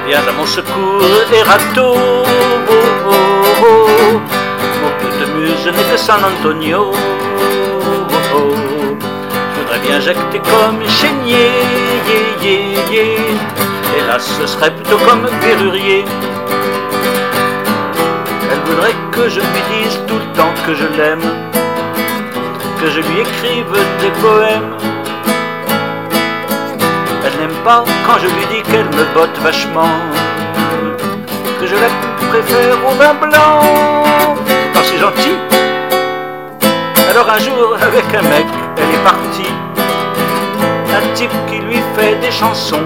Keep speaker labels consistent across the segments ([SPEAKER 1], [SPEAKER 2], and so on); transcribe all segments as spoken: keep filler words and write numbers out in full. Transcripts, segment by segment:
[SPEAKER 1] Viens à mon secours, Erato, oh, oh, oh. Pour toute muse n'est que San Antonio, oh, oh. Je voudrais bien jacter comme Chénier, yeah, yeah, yeah. Hélas, ce serait plutôt comme Bérurier. Elle voudrait que je lui dise tout le temps que je l'aime, que je lui écrive des poèmes. Elle n'aime pas quand je lui dis qu'elle me botte vachement, que je la préfère au vin blanc. Oh, c'est gentil. Alors un jour, avec un mec, elle est partie. Un type qui lui fait des chansons.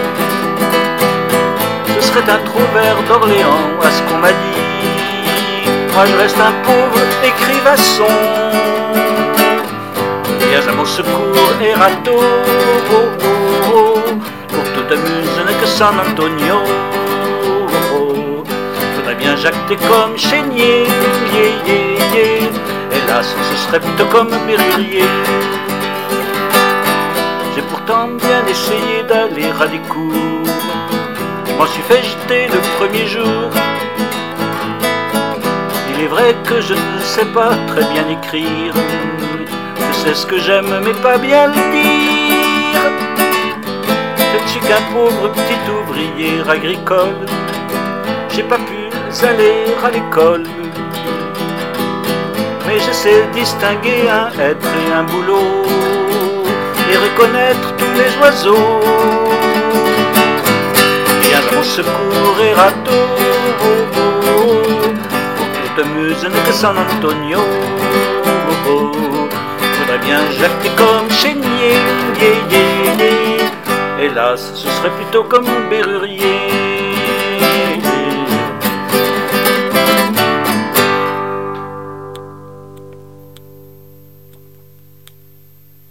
[SPEAKER 1] Ce serait un trouvère d'Orléans, à ce qu'on m'a dit. Moi je reste un pauvre écrivasson. Viens à mon secours, Erato, oh, oh, oh. Pour toute muse n'est que San Antonio, oh, oh. Faudrait bien jacter comme Chénier, yeah, yeah, yeah. Hélas, ce serait plutôt comme Bérurier. J'ai pourtant bien essayé d'aller à des cours. Je m'en suis fait jeter le premier jour. Il est vrai que je ne sais pas très bien écrire. Je sais ce que j'aime mais pas bien le dire. Je ne suis qu'un pauvre petit ouvrier agricole. J'ai pas pu aller à l'école, mais je sais distinguer un être et un boulot, et reconnaître tous les oiseaux. Viens à mon secours, Erato, oh, oh, oh. Pour toute muse n'est que San Antonio, oh, oh. Faudrait bien jacter comme Chénier, yeah, yeah, yeah. Hélas, ce serait plutôt comme Bérurier.